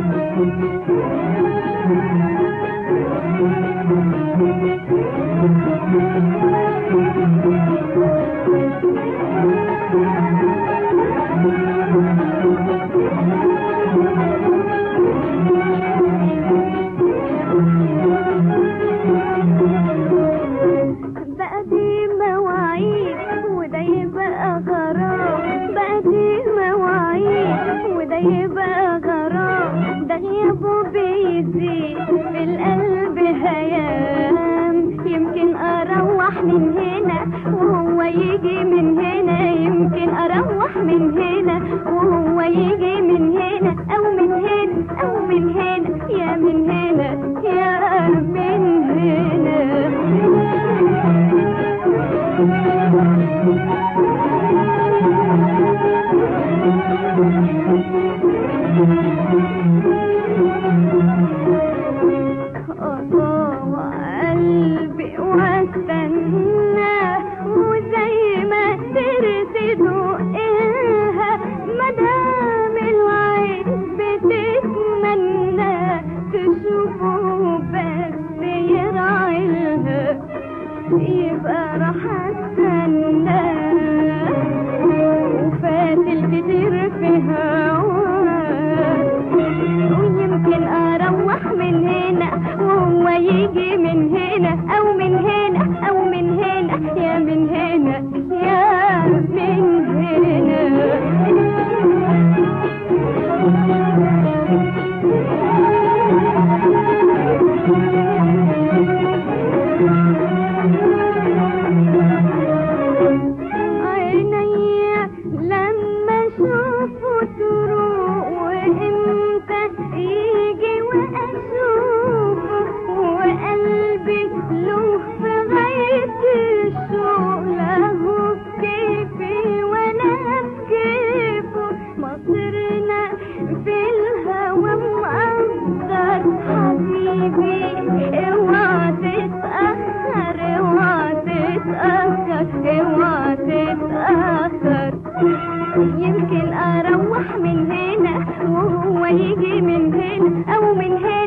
يبقى غرام ده غيابه بيزيد في القلب هيام. يمكن اروح من هنا وهو يجي من هنا، يمكن اروح من هنا وهو يجي من هنا، او من هنا او من هنا، يا من هنا يا من هنا. قلبي واستنى وزي ما ترسدوا إلها، مدام العين بتتمنى تشوفه بس يراعيلها، يبقى راح استنى وفات الكتير في هواه. ويمكن اروح من هنا وهو يجي من هنا، او من هنا او من هنا، يا من هنا يا من هنا. عينيا لما اشوفه تروق، وامتى يجي واشوفه، وقلبي له في غاية الشوق، له بكيفي وانا بكيفه. مصيرنا في الهوى مقدر حبيبي، اوعى تتأخر اوعى تتأخر اوعى تتأخر. يمكن اروح من هنا وهو يجي من هنا، او من هنا